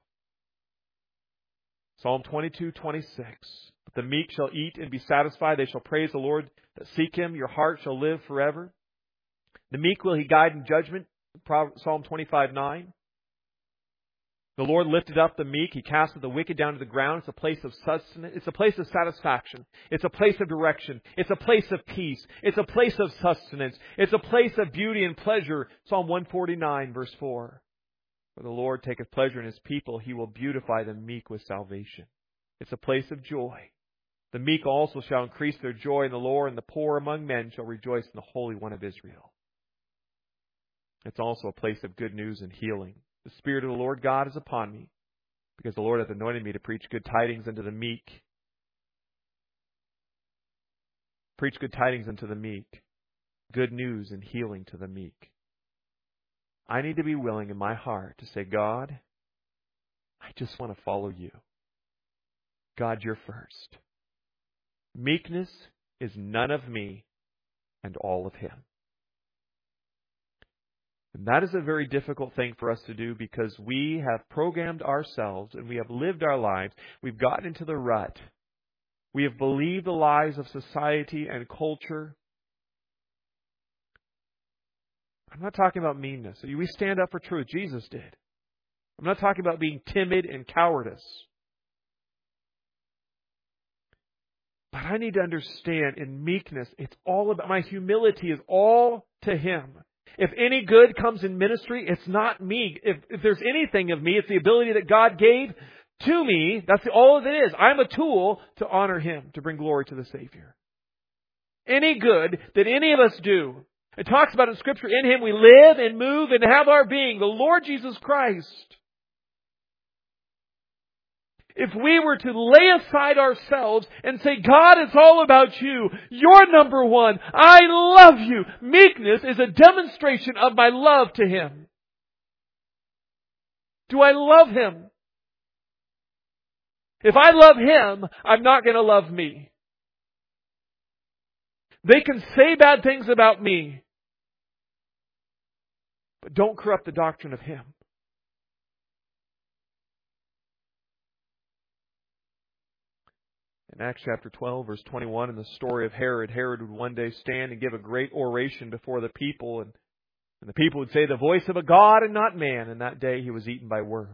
Psalm twenty-two twenty-six. But the meek shall eat and be satisfied. They shall praise the Lord that seek Him. Your heart shall live forever. The meek will He guide in judgment. Psalm twenty-five nine. The Lord lifted up the meek. He casteth the wicked down to the ground. It's a place of sustenance. It's a place of satisfaction. It's a place of direction. It's a place of peace. It's a place of sustenance. It's a place of beauty and pleasure. Psalm one forty-nine verse four. For the Lord taketh pleasure in His people. He will beautify the meek with salvation. It's a place of joy. The meek also shall increase their joy in the Lord, and the poor among men shall rejoice in the Holy One of Israel. It's also a place of good news and healing. The Spirit of the Lord God is upon me, because the Lord hath anointed me to preach good tidings unto the meek. Preach good tidings unto the meek. Good news and healing to the meek. I need to be willing in my heart to say, God, I just want to follow You. God, You're first. Meekness is none of me and all of Him. And that is a very difficult thing for us to do, because we have programmed ourselves and we have lived our lives. We've gotten into the rut. We have believed the lies of society and culture. I'm not talking about meanness. We stand up for truth. Jesus did. I'm not talking about being timid and cowardice. But I need to understand in meekness, it's all about, my humility is all to Him. If any good comes in ministry, it's not me. If, if there's anything of me, it's the ability that God gave to me. That's all it is. I'm a tool to honor Him, to bring glory to the Savior. Any good that any of us do, it talks about in Scripture, in Him we live and move and have our being, the Lord Jesus Christ. If we were to lay aside ourselves and say, God, it's all about You. You're number one. I love You. Meekness is a demonstration of my love to Him. Do I love Him? If I love Him, I'm not going to love me. They can say bad things about me, but don't corrupt the doctrine of Him. In Acts chapter twelve, verse twenty-one, in the story of Herod, Herod would one day stand and give a great oration before the people, and, and the people would say, the voice of a God and not man. And that day he was eaten by worms.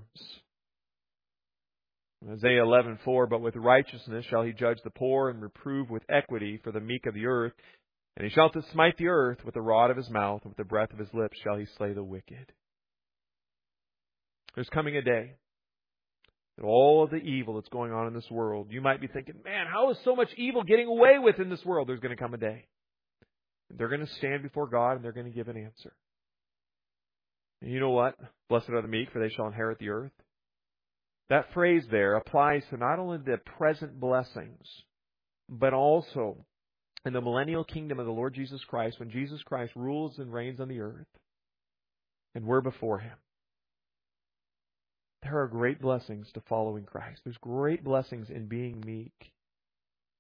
In Isaiah eleven four, but with righteousness shall He judge the poor, and reprove with equity for the meek of the earth. And He shall smite the earth with the rod of His mouth, and with the breath of His lips shall He slay the wicked. There's coming a day that all of the evil that's going on in this world, you might be thinking, man, how is so much evil getting away with in this world? There's going to come a day. They're going to stand before God and they're going to give an answer. And you know what? Blessed are the meek, for they shall inherit the earth. That phrase there applies to not only the present blessings, but also in the millennial kingdom of the Lord Jesus Christ, when Jesus Christ rules and reigns on the earth, and we're before Him. There are great blessings to following Christ. There's great blessings in being meek.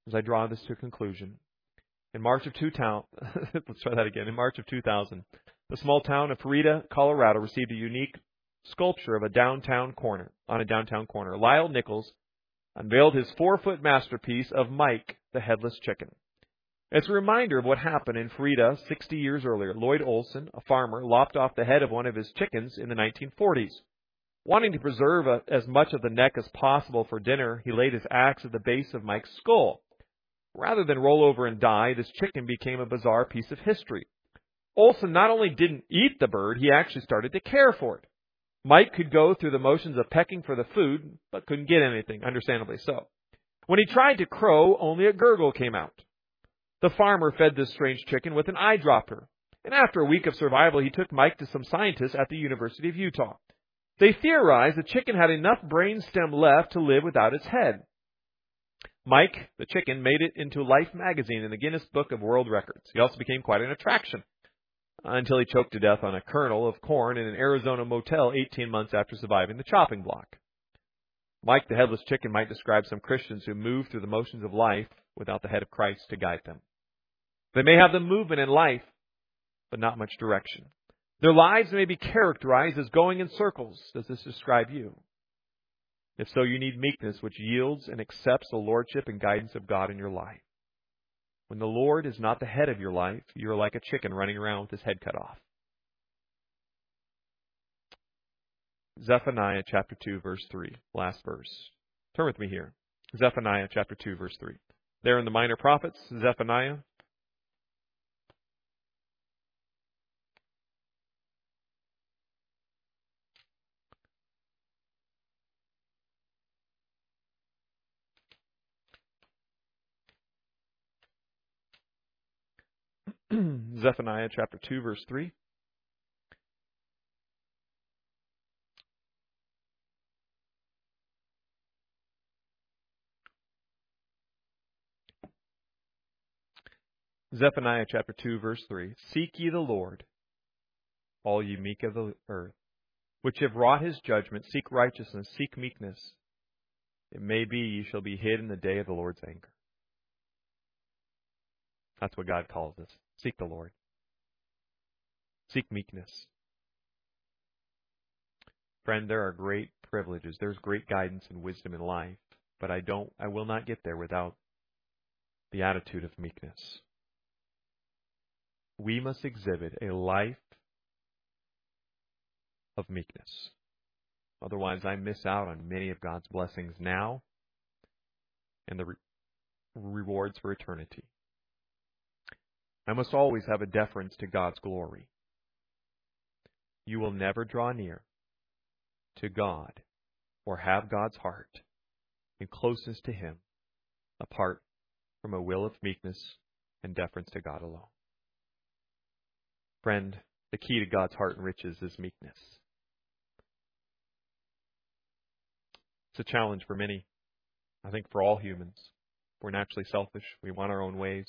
as I draw this to a conclusion. In March of two thousand, let's try that again. In March of two thousand, the small town of Farida, Colorado, received a unique sculpture of a downtown corner, on a downtown corner. Lyle Nichols unveiled his four-foot masterpiece of Mike, the Headless Chicken. It's a reminder of what happened in Farida sixty years earlier. Lloyd Olson, a farmer, lopped off the head of one of his chickens in the nineteen forties. Wanting to preserve a, as much of the neck as possible for dinner, he laid his axe at the base of Mike's skull. Rather than roll over and die, this chicken became a bizarre piece of history. Olson not only didn't eat the bird, he actually started to care for it. Mike could go through the motions of pecking for the food, but couldn't get anything, understandably so. When he tried to crow, only a gurgle came out. The farmer fed this strange chicken with an eyedropper, and after a week of survival, he took Mike to some scientists at the University of Utah. They theorized the chicken had enough brainstem left to live without its head. Mike, the chicken, made it into Life magazine in the Guinness Book of World Records. He also became quite an attraction until he choked to death on a kernel of corn in an Arizona motel eighteen months after surviving the chopping block. Mike, the Headless Chicken, might describe some Christians who move through the motions of life without the head of Christ to guide them. They may have the movement in life, but not much direction. Their lives may be characterized as going in circles. Does this describe you? If so, you need meekness, which yields and accepts the lordship and guidance of God in your life. When the Lord is not the head of your life, you're like a chicken running around with his head cut off. Zephaniah chapter two, verse three, last verse. Turn with me here. Zephaniah chapter two, verse three. There in the Minor Prophets, Zephaniah. Zephaniah chapter two, verse three. Zephaniah chapter two, verse three. Seek ye the Lord, all ye meek of the earth, which have wrought his judgment. Seek righteousness, seek meekness. It may be ye shall be hid in the day of the Lord's anger. That's what God calls us. Seek the Lord. Seek meekness. Friend, there are great privileges. There's great guidance and wisdom in life, but I don't, I will not get there without the attitude of meekness. We must exhibit a life of meekness. Otherwise, I miss out on many of God's blessings now and the re- rewards for eternity. I must always have a deference to God's glory. You will never draw near to God or have God's heart and closeness to Him apart from a will of meekness and deference to God alone. Friend, the key to God's heart and riches is meekness. It's a challenge for many. I think for all humans. We're naturally selfish. We want our own ways.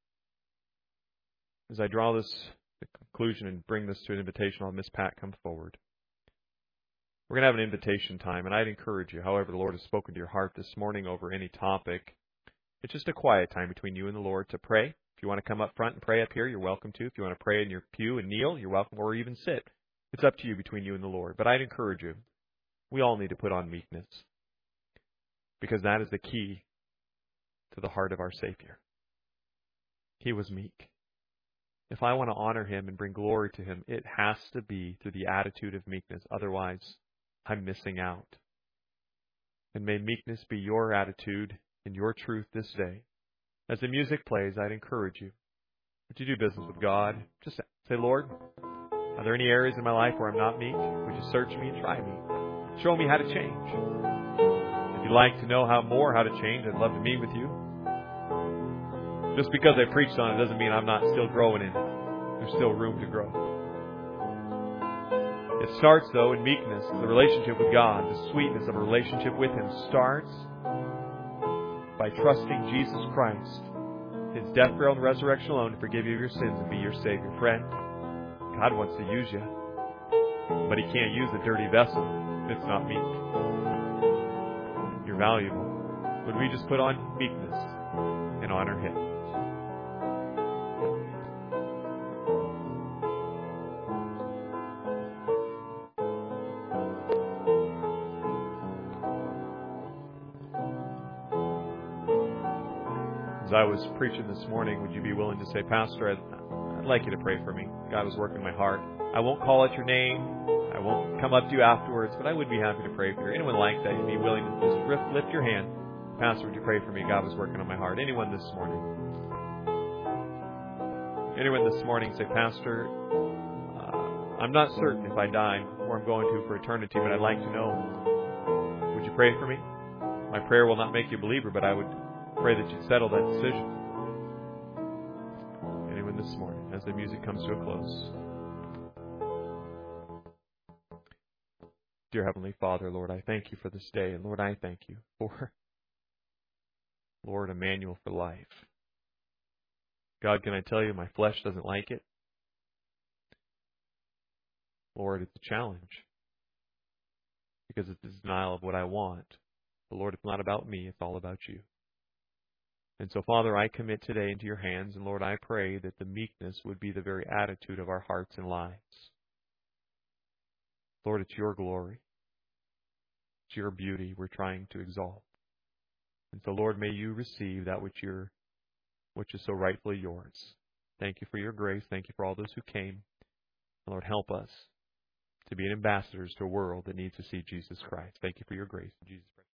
As I draw this to conclusion and bring this to an invitation, I'll have Miss Pat come forward. We're going to have an invitation time, and I'd encourage you, however the Lord has spoken to your heart this morning over any topic, it's just a quiet time between you and the Lord to pray. If you want to come up front and pray up here, you're welcome to. If you want to pray in your pew and kneel, you're welcome, or even sit. It's up to you between you and the Lord. But I'd encourage you, we all need to put on meekness, because that is the key to the heart of our Savior. He was meek. If I want to honor Him and bring glory to Him, it has to be through the attitude of meekness. Otherwise, I'm missing out. And may meekness be your attitude and your truth this day. As the music plays, I'd encourage you to do business with God. Just say, Lord, are there any areas in my life where I'm not meek? Would you search me and try me? Show me how to change. If you'd like to know how more how to change, I'd love to meet with you. Just because I preached on it doesn't mean I'm not still growing in it. There's still room to grow. It starts, though, in meekness. The relationship with God, the sweetness of a relationship with Him starts by trusting Jesus Christ, His death, burial, and resurrection alone to forgive you of your sins and be your Savior. Friend, God wants to use you, but He can't use a dirty vessel if it's not meek. You're valuable. Would we just put on meekness and honor Him? As I was preaching this morning, would you be willing to say, Pastor, I'd, I'd like you to pray for me. God was working in my heart. I won't call out your name. I won't come up to you afterwards, but I would be happy to pray for you. Anyone like that? You'd be willing to just lift your hand. Pastor, would you pray for me? God was working on my heart. Anyone this morning? Anyone this morning say, Pastor, uh, I'm not certain if I die where I'm going to for eternity, but I'd like to know. Would you pray for me? My prayer will not make you a believer, but I would pray that you'd settle that decision. Anyone this morning as the music comes to a close? Dear Heavenly Father, Lord, I thank you for this day. And Lord, I thank you for, Lord, a manual for life. God, can I tell you, my flesh doesn't like it. Lord, it's a challenge. Because it's a denial of what I want. But Lord, it's not about me, it's all about you. And so, Father, I commit today into your hands, and Lord, I pray that the meekness would be the very attitude of our hearts and lives. Lord, it's your glory. It's your beauty we're trying to exalt. And so, Lord, may you receive that which you're, which is so rightfully yours. Thank you for your grace. Thank you for all those who came. And Lord, help us to be ambassadors to a world that needs to see Jesus Christ. Thank you for your grace. In Jesus'